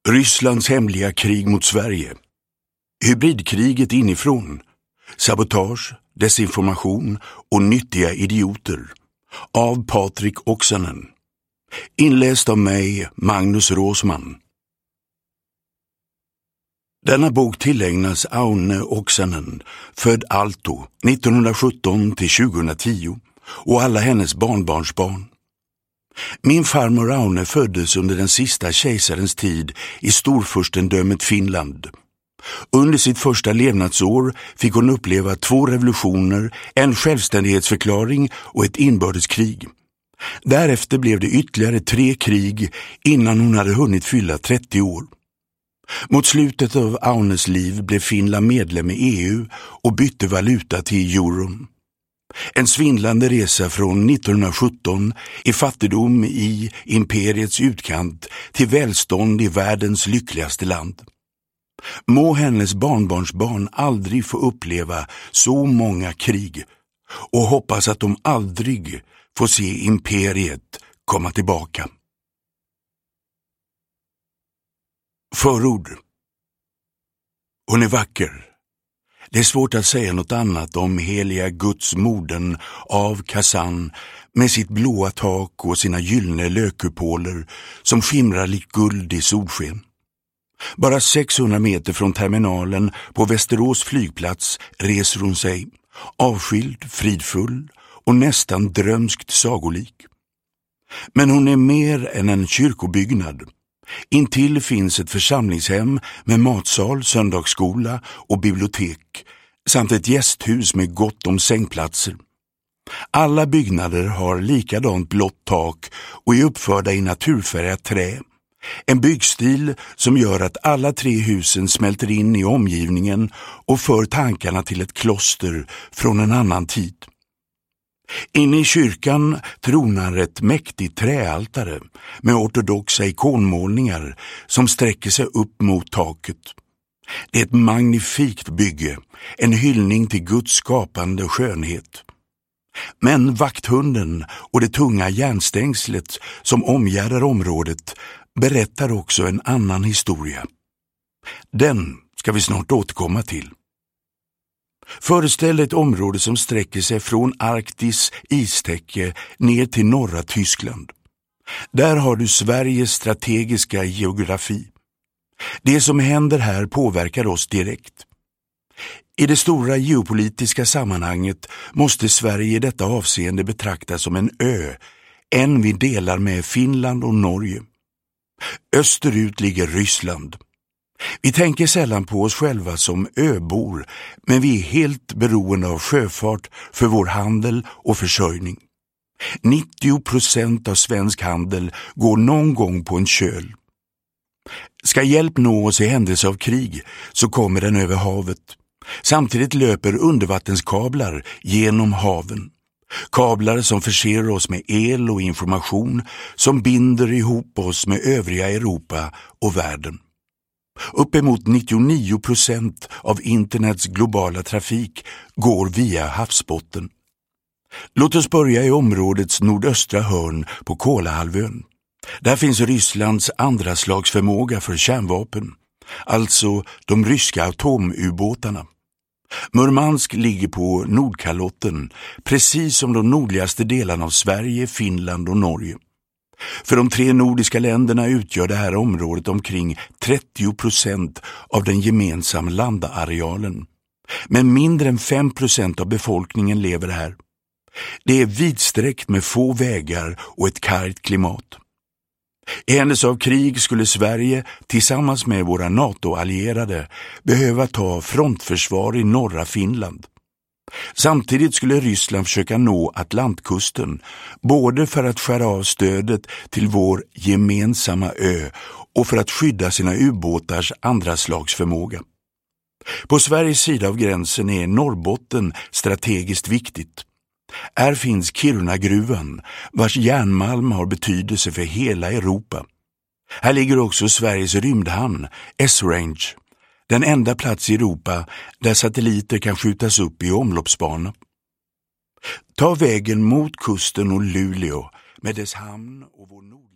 Rysslands hemliga krig mot Sverige. Hybridkriget inifrån. Sabotage, desinformation och nyttiga idioter. Av Patrik Oksanen. Inläst av mig, Magnus Råsman. Denna bok tillägnas Aune Oksanen, född Aalto 1917 till 2010, och alla hennes barnbarnsbarn. Min farmor Aune föddes under den sista kejsarens tid i storfurstendömet Finland. Under sitt första levnadsår fick hon uppleva 2 revolutioner, en självständighetsförklaring och ett inbördeskrig. Därefter blev det ytterligare 3 krig innan hon hade hunnit fylla 30 år. Mot slutet av Aunes liv blev Finland medlem i EU och bytte valuta till euron. En svindlande resa från 1917 i fattigdom i imperiets utkant till välstånd i världens lyckligaste land. Må hennes barnbarnsbarn aldrig få uppleva så många krig, och hoppas att de aldrig får se imperiet komma tillbaka. Förord. Hon är vacker. Det är svårt att säga något annat om heliga Guds modern av Kazan med sitt blåa tak och sina gyllene lökkupoler som skimrar likt guld i solsken. Bara 600 meter från terminalen på Västerås flygplats reser hon sig, avskild, fridfull och nästan drömskt sagolik. Men hon är mer än en kyrkobyggnad. Intill finns ett församlingshem med matsal, söndagsskola och bibliotek samt ett gästhus med gott om sängplatser. Alla byggnader har likadant blått tak och är uppförda i naturfärgat trä. En byggstil som gör att alla 3 husen smälter in i omgivningen och för tankarna till ett kloster från en annan tid. Inne i kyrkan tronar ett mäktigt träaltare med ortodoxa ikonmålningar som sträcker sig upp mot taket. Det är ett magnifikt bygge, en hyllning till Guds skapande skönhet. Men vakthunden och det tunga järnstängslet som omgärdar området berättar också en annan historia. Den ska vi snart återkomma till. Föreställ ett område som sträcker sig från Arktis istäcke ner till norra Tyskland. Där har du Sveriges strategiska geografi. Det som händer här påverkar oss direkt. I det stora geopolitiska sammanhanget måste Sverige i detta avseende betraktas som en ö, en vi delar med Finland och Norge. Österut ligger Ryssland. Vi tänker sällan på oss själva som öbor, men vi är helt beroende av sjöfart för vår handel och försörjning. 90% av svensk handel går någon gång på en köl. Ska hjälp nå oss i händelse av krig så kommer den över havet. Samtidigt löper undervattenskablar genom haven. Kablar som förser oss med el och information som binder ihop oss med övriga Europa och världen. Uppemot 99% av internets globala trafik går via havsbotten. Låt oss börja i områdets nordöstra hörn på Kolahalvön. Där finns Rysslands andra slags förmåga för kärnvapen, alltså de ryska atomubåtarna. Murmansk ligger på Nordkalotten, precis som de nordligaste delarna av Sverige, Finland och Norge. För de 3 nordiska länderna utgör det här området omkring 30% av den gemensamma landarealen. Men mindre än 5% av befolkningen lever här. Det är vidsträckt med få vägar och ett kargt klimat. I händelse av krig skulle Sverige tillsammans med våra NATO-allierade behöva ta frontförsvar i norra Finland. Samtidigt skulle Ryssland försöka nå Atlantkusten, både för att skära av stödet till vår gemensamma ö och för att skydda sina ubåtars andra slags förmåga. På Sveriges sida av gränsen är Norrbotten strategiskt viktigt. Här finns Kiruna-gruvan, vars järnmalm har betydelse för hela Europa. Här ligger också Sveriges rymdhamn, S-Range, den enda plats i Europa där satelliter kan skjutas upp i omloppsbana. Ta vägen mot kusten och Luleå med dess hamn och vår nord